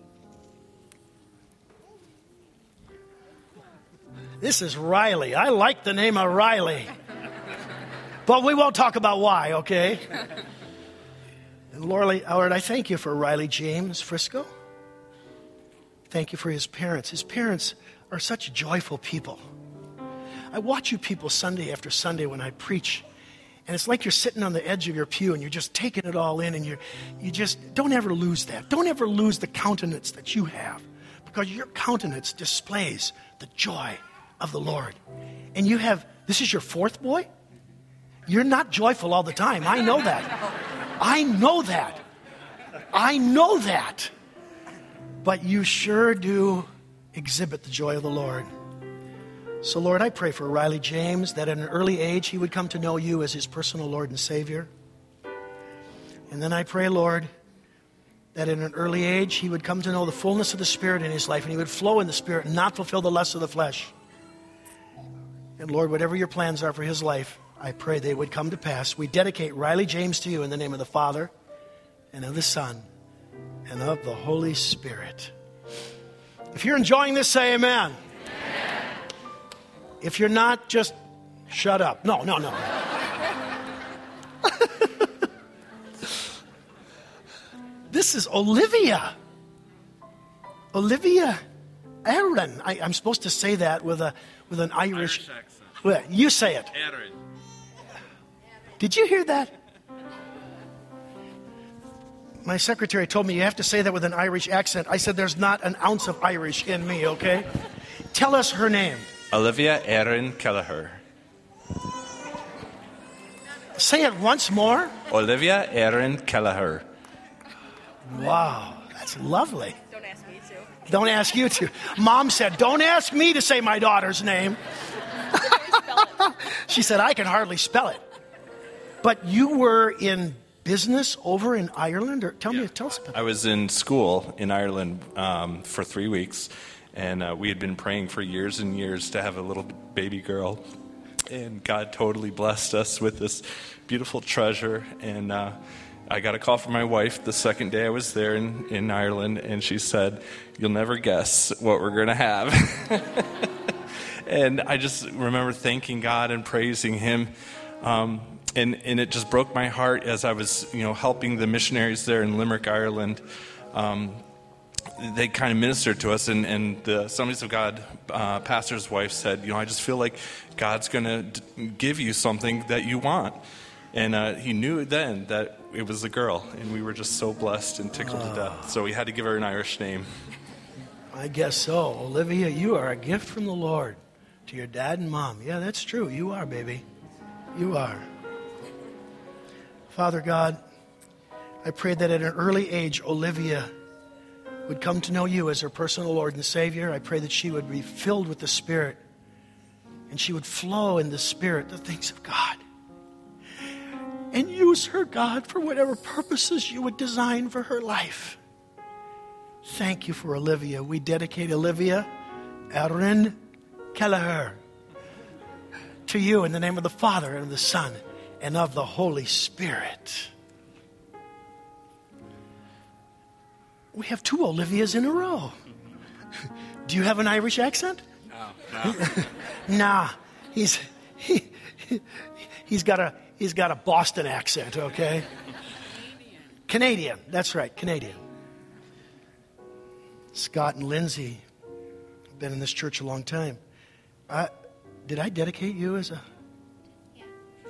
A: This is Riley. I like the name of Riley. But we won't talk about why, okay? And Lord, I thank you for Riley James Frisco. Thank you for his parents. His parents are such joyful people. I watch you people Sunday after Sunday when I preach, and it's like you're sitting on the edge of your pew and you're just taking it all in, and you you just don't ever lose that. Don't ever lose the countenance that you have, because your countenance displays the joy of the Lord. And you have, this is your fourth boy? You're not joyful all the time. I know that. I know that. I know that. But you sure do exhibit the joy of the Lord. So, Lord, I pray for Riley James that at an early age he would come to know you as his personal Lord and Savior. And then I pray, Lord, that at an early age he would come to know the fullness of the Spirit in his life, and he would flow in the Spirit and not fulfill the lusts of the flesh. And, Lord, whatever your plans are for his life, I pray they would come to pass. We dedicate Riley James to you in the name of the Father, and of the Son, and of the Holy Spirit. If you're enjoying this, say amen. Amen. If you're not, just shut up. No, no, no. This is Olivia. Olivia Aaron. I, I'm supposed to say that with a with an Irish, Irish accent. Well, you say it. Aaron. Did you hear that? My secretary told me you have to say that with an Irish accent. I said there's not an ounce of Irish in me, okay? Tell us her name.
C: Olivia Erin Kelleher.
A: Say it once more.
C: Olivia Erin Kelleher.
A: Wow, that's lovely.
D: Don't ask me to.
A: Don't ask you to. Mom said, don't ask me to say my daughter's name. She said, I can hardly spell it. But you were in business over in Ireland? Or tell yeah. me, tell us about that.
C: I was in school in Ireland um, for three weeks, and uh, we had been praying for years and years to have a little baby girl, and God totally blessed us with this beautiful treasure. And uh, I got a call from my wife the second day I was there in, in Ireland, and she said, "You'll never guess what we're going to have." And I just remember thanking God and praising Him. Um, And and it just broke my heart as I was, you know, helping the missionaries there in Limerick, Ireland. Um, they kind of ministered to us, and, and the Assemblies of God uh, pastor's wife said, you know, I just feel like God's going to d- give you something that you want. And uh, he knew then that it was a girl, and we were just so blessed and tickled to death. So we had to give her an Irish name.
A: I guess so. Olivia, you are a gift from the Lord to your dad and mom. Yeah, that's true. You are, baby. You are. Father God, I pray that at an early age, Olivia would come to know you as her personal Lord and Savior. I pray that she would be filled with the Spirit, and she would flow in the Spirit, the things of God. And use her, God, for whatever purposes you would design for her life. Thank you for Olivia. We dedicate Olivia Erin Kelleher to you in the name of the Father and of the Son and of the Holy Spirit. We have two Olivias in a row. Do you have an Irish accent?
C: No, no.
A: Nah, he's he, he's got a he's got a Boston accent. Okay, Canadian. Canadian. That's right, Canadian. Scott and Lindsay have been in this church a long time. I, did I dedicate you as a?
D: Yeah.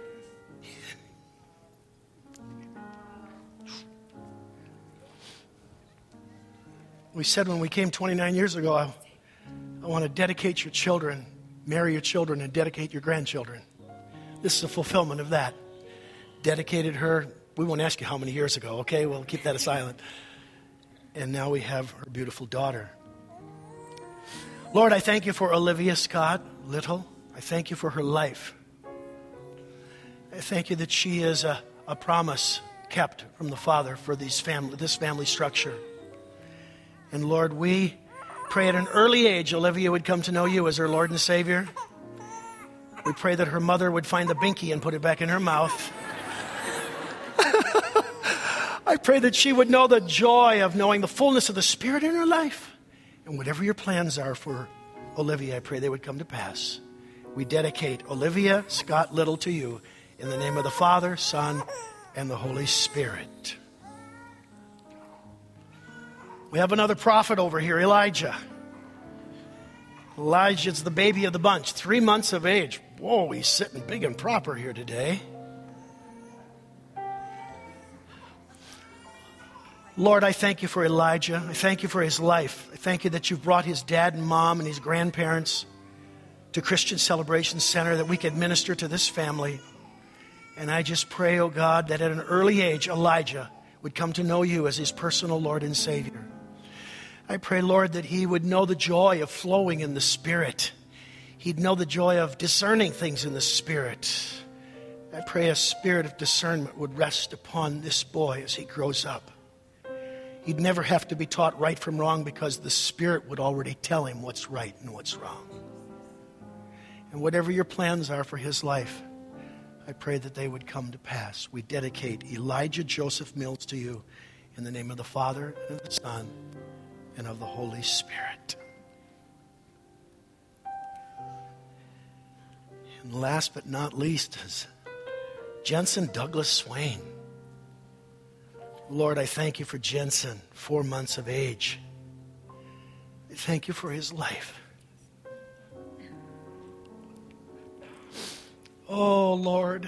A: We said when we came twenty-nine years ago, I, I want to dedicate your children, marry your children, and dedicate your grandchildren. This is a fulfillment of that. Dedicated her, we won't ask you how many years ago, okay? We'll keep that silent. And now we have her beautiful daughter. Lord, I thank you for Olivia Scott Little. I thank you for her life. I thank you that she is a, a promise kept from the Father for these family, this family structure. And Lord, we pray at an early age Olivia would come to know you as her Lord and Savior. We pray that her mother would find the binky and put it back in her mouth. I pray that she would know the joy of knowing the fullness of the Spirit in her life. And whatever your plans are for Olivia, I pray they would come to pass. We dedicate Olivia Scott Little to you in the name of the Father, Son, and the Holy Spirit. We have another prophet over here, Elijah. Elijah's the baby of the bunch, three months of age. Whoa, he's sitting big and proper here today. Lord, I thank you for Elijah. I thank you for his life. I thank you that you've brought his dad and mom and his grandparents to Christian Celebration Center, that we could minister to this family. And I just pray, oh God, that at an early age, Elijah would come to know you as his personal Lord and Savior. I pray, Lord, that he would know the joy of flowing in the Spirit. He'd know the joy of discerning things in the Spirit. I pray a spirit of discernment would rest upon this boy as he grows up. He'd never have to be taught right from wrong because the Spirit would already tell him what's right and what's wrong. And whatever your plans are for his life, I pray that they would come to pass. We dedicate Elijah Joseph Mills to you in the name of the Father, and of the Son, and of the Holy Spirit. And last but not least is Jensen Douglas Swain. Lord, I thank you for Jensen, four months of age. I thank you for his life. Oh, Lord,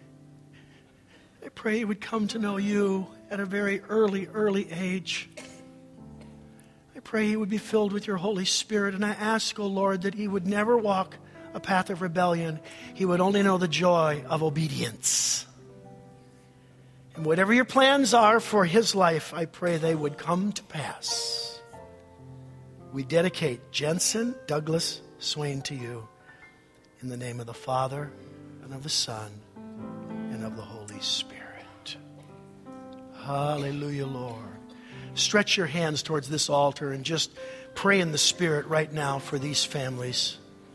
A: I pray he would come to know you at a very early, early age. I pray he would be filled with your Holy Spirit, and I ask, oh Lord, that he would never walk a path of rebellion. He would only know the joy of obedience. And whatever your plans are for his life, I pray they would come to pass. We dedicate Jensen Douglas Swain to you in the name of the Father, and of the Son, and of the Holy Spirit. Hallelujah, Lord. Stretch your hands towards this altar and just pray in the Spirit right now for these families.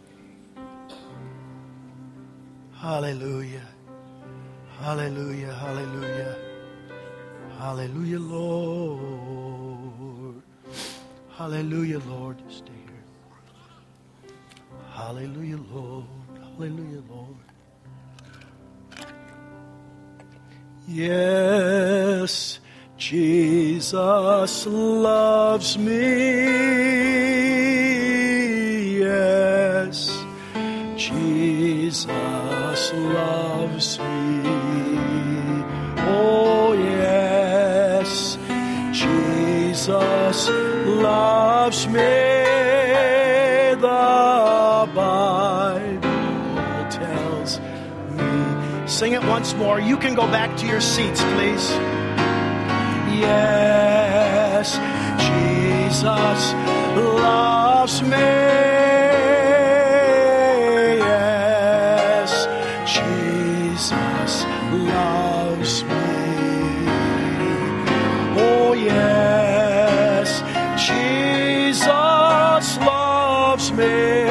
A: Hallelujah. Hallelujah, hallelujah. Hallelujah, Lord. Hallelujah, Lord. Stay here. Hallelujah, Lord. Hallelujah, Lord. Yes, Jesus loves me. Yes, Jesus Jesus loves me. Oh, yes, Jesus loves me. The Bible tells me. Sing it once more. You can go back to your seats, please. Yes, Jesus loves me. Yes, Jesus loves me. Oh, yes, Jesus loves me.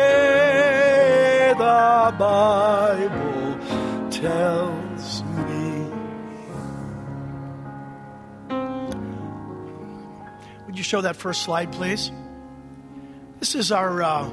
A: The Bible tells me. Would you show that first slide, please? This is our uh,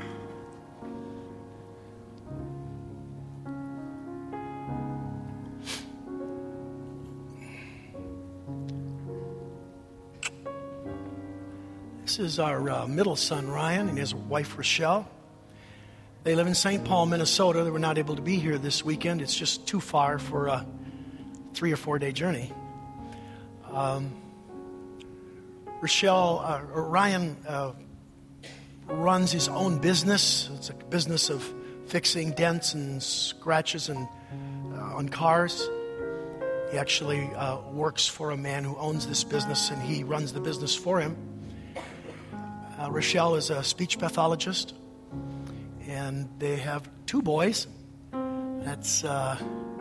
A: this is our uh, middle son Ryan and his wife Rochelle. They live in Saint Paul, Minnesota. They were not able to be here this weekend. It's just too far for a three or four day journey. Um, Rochelle, uh, Ryan uh, runs his own business. It's a business of fixing dents and scratches and uh, on cars. He actually uh, works for a man who owns this business, and he runs the business for him. Uh, Rochelle is a speech pathologist, and they have two boys. That's uh,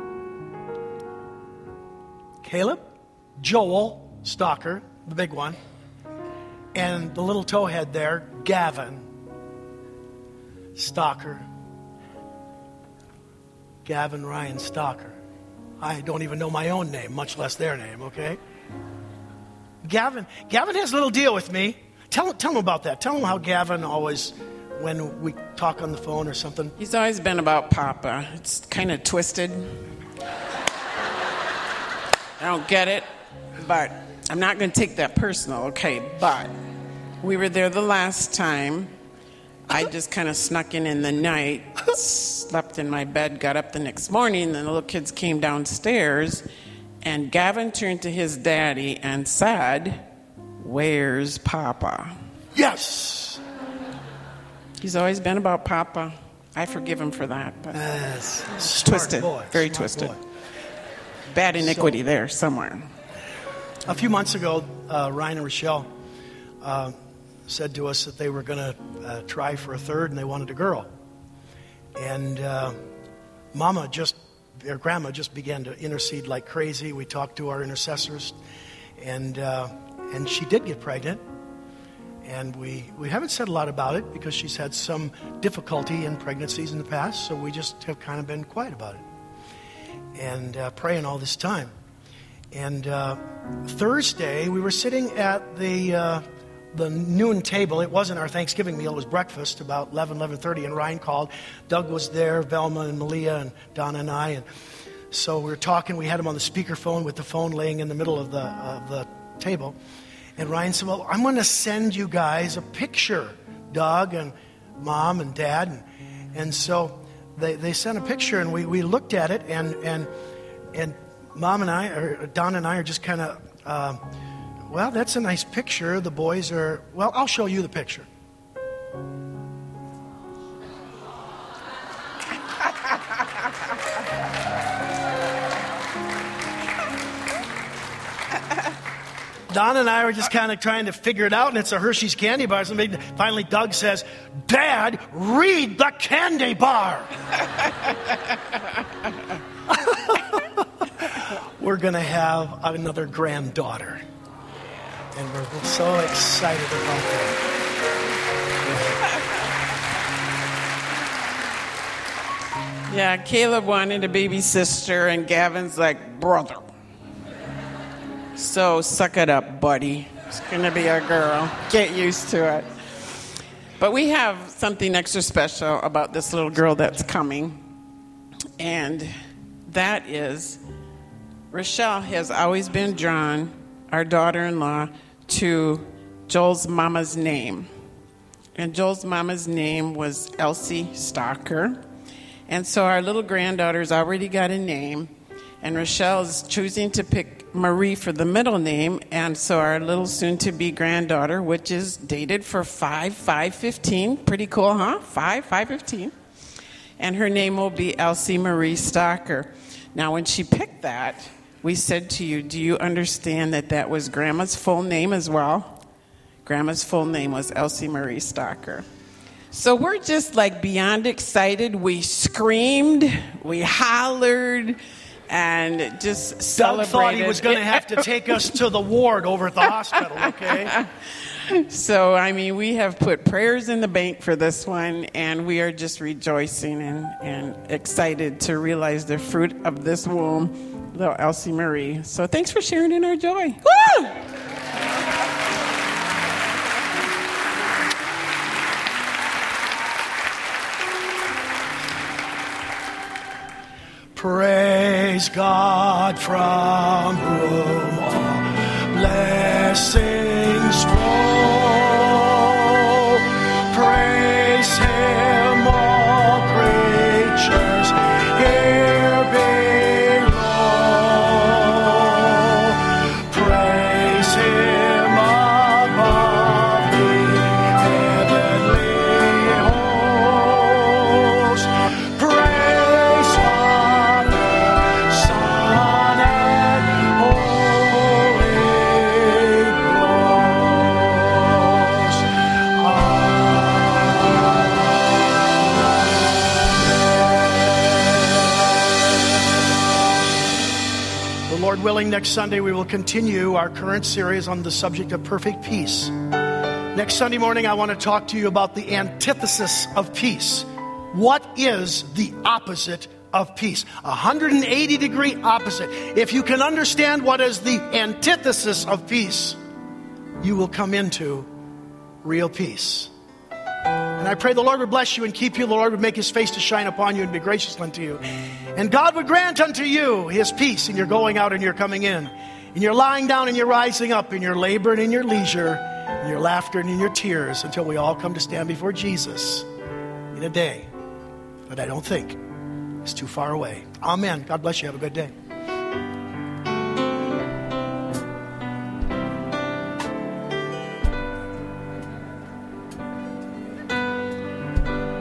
A: Caleb, Joel, Stalker, the big one, and the little towhead there, Gavin, Stalker. Gavin Ryan Stalker. I don't even know my own name, much less their name, okay? Gavin, Gavin has a little deal with me. Tell, tell him about that. Tell him how Gavin always, when we talk on the phone or something.
B: He's always been about Papa. It's kind of twisted. I don't get it, but I'm not going to take that personal, okay? But we were there the last time. I just kind of snuck in in the night, slept in my bed, got up the next morning, and the little kids came downstairs, and Gavin turned to his daddy and said, "Where's Papa?"
A: Yes.
B: He's always been about Papa. I forgive him for that, but
A: Yes.
B: it's twisted,
A: boy.
B: very
A: Smart
B: twisted.
A: boy.
B: Bad iniquity so, there somewhere.
A: A few months ago, uh, Ryan and Rochelle uh, said to us that they were going to uh, try for a third, and they wanted a girl. And uh, Mama just, their grandma just began to intercede like crazy. We talked to our intercessors, and uh, and she did get pregnant. And we, we haven't said a lot about it because she's had some difficulty in pregnancies in the past, so we just have kind of been quiet about it and uh, praying all this time. And uh, Thursday, we were sitting at the uh, the noon table. It wasn't our Thanksgiving meal, it was breakfast, about eleven, eleven thirty, and Ryan called. Doug was there, Velma and Malia and Donna and I. And so we were talking. We had him on the speakerphone with the phone laying in the middle of the, of the table. And Ryan said, "Well, I'm going to send you guys a picture, Doug and Mom and Dad." And, and so they, they sent a picture, and we, we looked at it, and and and Mom and I, or Don and I, are just kind of, uh, well, that's a nice picture. The boys are, well, I'll show you the picture. Don and I were just kind of trying to figure it out, and it's a Hershey's candy bar. So finally, Doug says, "Dad, read the candy bar." We're going to have another granddaughter, and we're so excited about that.
B: Yeah, Caleb wanted a baby sister, and Gavin's like, "Brother. So suck it up, buddy. It's going to be a girl. Get used to it." But we have something extra special about this little girl that's coming. And that is, Rochelle has always been drawn, our daughter-in-law, to Joel's mama's name. And Joel's mama's name was Elsie Stalker. And so our little granddaughter's already got a name, and Rochelle's choosing to pick Marie for the middle name, and so our little soon-to-be granddaughter, which is dated for five five fifteen, pretty cool, huh? five five fifteen. And her name will be Elsie Marie Stocker. Now, when she picked that, we said to you, do you understand that that was Grandma's full name as well? Grandma's full name was Elsie Marie Stocker. So we're just like beyond excited. We screamed, we hollered, and just celebrated.
A: Doug thought he was going to have to take us to the ward over at the hospital, okay?
B: So, I mean, we have put prayers in the bank for this one, and we are just rejoicing and, and excited to realize the fruit of this womb, little Elsie Marie. So thanks for sharing in our joy. Woo!
A: Praise God from whom all blessings flow. Praise Him, all creatures here below. Praise Him above the heavenly host. Praise Father, Son, and Holy Ghost. The Lord willing, next Sunday we will continue our current series on the subject of perfect peace. Next Sunday morning, I want to talk to you about the antithesis of peace. What is the opposite of peace? A one hundred eighty degree opposite. If you can understand what is the antithesis of peace, you will come into real peace. And I pray the Lord would bless you and keep you. The Lord would make His face to shine upon you and be gracious unto you. And God would grant unto you His peace in your going out and your coming in, in your lying down and your rising up, in your labor and in your leisure, in your laughter and in your tears, until we all come to stand before Jesus in a day that I don't think is too far away. Amen. God bless you. Have a good day.